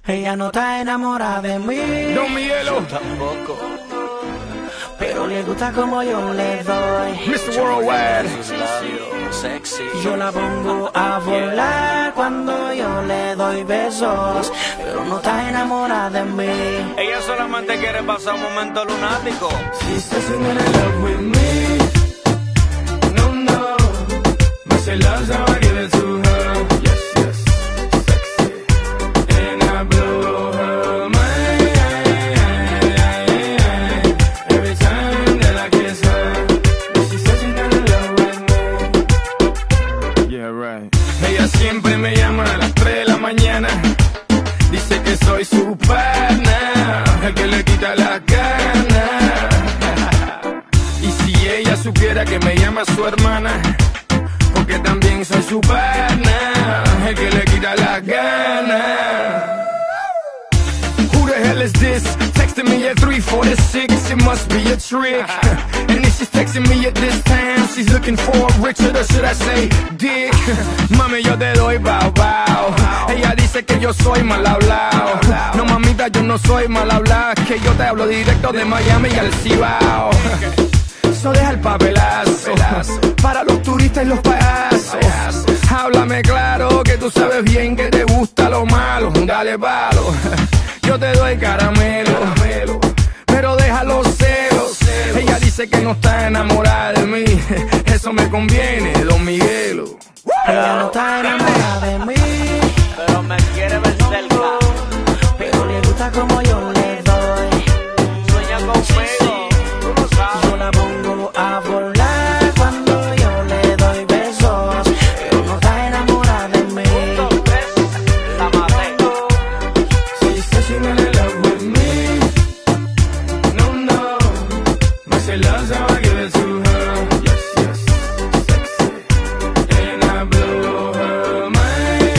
Ella no está enamorada de mí. Don Miguelo. Tampoco. Pero le gusta como yo le doy. Mr. Worldwide. Yo la pongo a volar cuando yo le doy besos, pero no está enamorada de mí. Ella solamente quiere pasar un momento lunático. She says she's in love with me. No, no. But she loves how I give it to her. Yes, yes. Sexy. And I blow her mind. Every time that I kiss her. She says she's in love with me. Yeah, right. Ella siempre me llama a las 3 de la mañana. Dice que soy su pana, el que le quita la gana. Y si ella supiera que me llama su hermana, porque también soy su pana, el que le quita la gana. Who the hell is this? Texting me at 3:46, it must be a trick. And if she's texting me at this time, she's looking for Richard, or should I say Dick? Mami, yo te doy bow bow. Ella dice que yo soy mal hablado. No, mamita, yo no soy mal hablado, que yo te hablo directo de Miami y al Cibao. So deja el papelazo para los turistas y los payasos. Háblame claro, que tú sabes bien que te gusta lo malo. Dale palo, yo te doy caramelo, pero deja los celos. Ella dice que no está enamorada de mí. Eso me conviene, Don Miguelo. Ella no está enamorada de mí, Pero me quiere ver cerca. pero le gusta como yo le doy. Sueña conmigo, tú lo sabes. Yo la pongo a volar cuando yo le doy besos, pero no está enamorada de mí. La maté. She says she's in love with me. No, no. But she loves how I give it to her. Yes, yes. Sexy. And I blow her mind.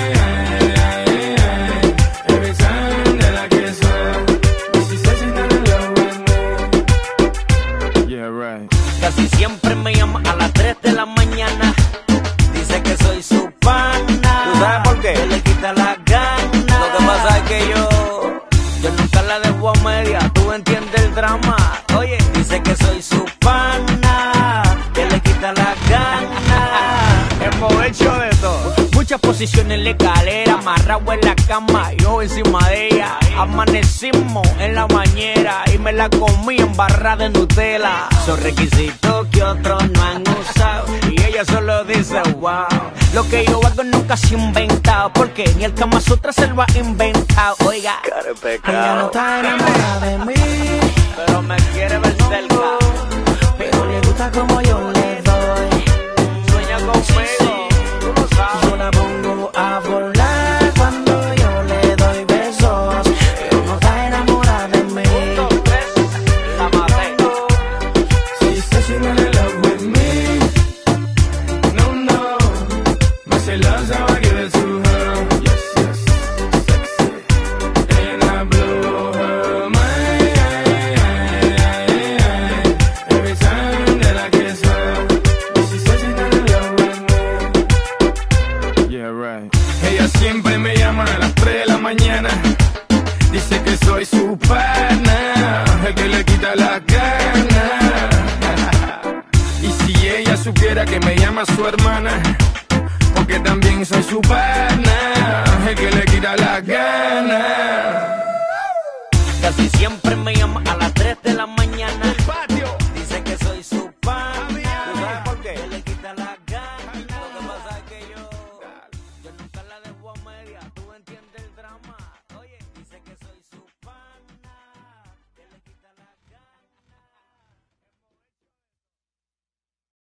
Every time that I kiss her. She says she's in love with me. Yeah, right. Casi siempre me llama a las 3 de la mañana. Dice que soy su pana. ¿Tú sabes por qué? Que le quita la gana. Lo que pasa es que yo nunca la dejo a media. Tú entiendes el drama. Oye, dice que soy su pana, que le quita la gana. Aprovecho de todo. Muchas posiciones en la escalera, amarrado en la cama, yo encima de ella. Amanecimos en la bañera y me la comí en barra de Nutella. Son requisitos que otros no han usado y ella solo dice wow. Lo que yo hago nunca se ha inventado, porque ni el Kama Sutra se lo ha inventado. Oiga, Ella no está enamorada de mí, pero me quiere ver cerca. pero le gusta como yo le doy. Sueña conmigo, tú lo sabes. Yo la pongo a volar cuando yo le doy besos, pero no está enamorada de mí. La maté. She says she's in love with me. No, no. But she loves how I give it to her. Yes, yes. Sexy. And I blow her mind. Every time that I kiss her. She says she's in love with me. Yeah, right. Ella siempre me llama a las 3 de la mañana. Dice que soy su pana, el que le quita la gana. Y si ella supiera que me llama su hermana, porque también soy su pana, el que le quita la gana. Casi siempre me llama a las 3 de la mañana.